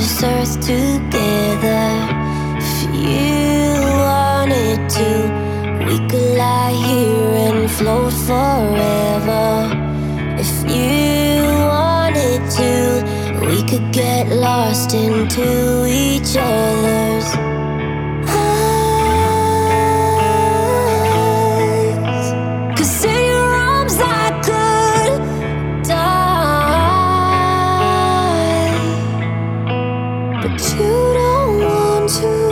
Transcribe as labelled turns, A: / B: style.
A: this earth together. If you wanted to, we could lie here and float forever. If you wanted to, we could get lost into each other's eyes. 'Cause in your arms I could die, but you don't want to.